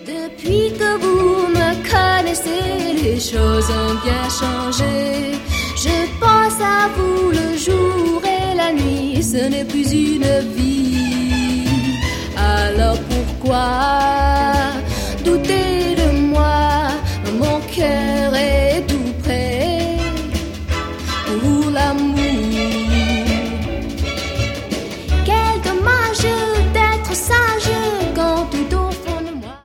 Depuis que vous me connaissez, les choses ont bien changé. Je pense à vous le jour et la nuit, ce n'est plus une vie. Alors pourquoi